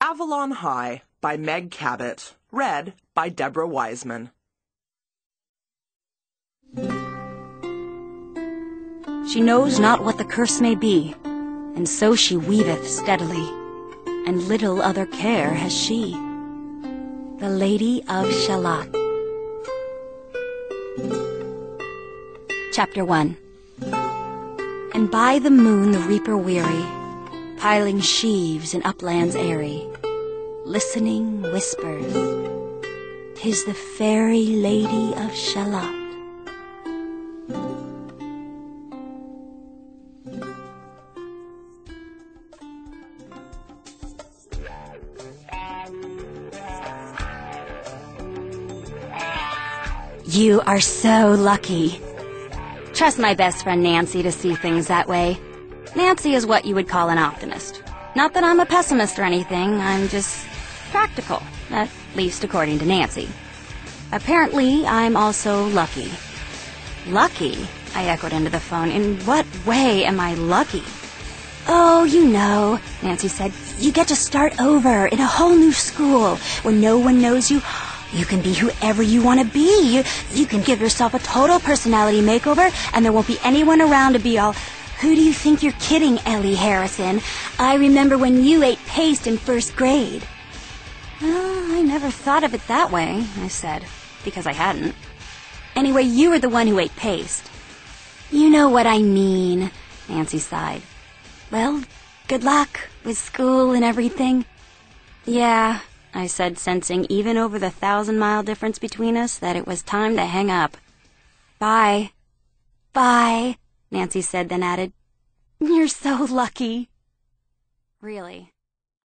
Avalon High by Meg Cabot. Read by Deborah Wiseman. She knows not what the curse may be, and so she weaveth steadily, and little other care has she. The Lady of Shalott. Chapter 1. And by the moon the reaper weary, piling sheaves in uplands airy, listening whispers, "'Tis the fairy Lady of Shalott." You are so lucky. Trust my best friend Nancy to see things that way. Nancy is what you would call an optimist. Not that I'm a pessimist or anything, I'm just practical, at least according to Nancy. Apparently, I'm also lucky. Lucky? I echoed into the phone. In what way am I lucky? Oh, you know, Nancy said. You get to start over in a whole new school where no one knows you. You can be whoever you want to be. You can give yourself a total personality makeover, and there won't be anyone around to be all, "Who do you think you're kidding, Ellie Harrison? I remember when you ate paste in first grade." I never thought of it that way, I said, because I hadn't. Anyway, you were the one who ate paste. You know what I mean, Nancy sighed. Well, good luck with school and everything. Yeah, I said, sensing even over the 1,000-mile difference between us that it was time to hang up. Bye. Bye, Nancy said, then added, "You're so lucky." Really.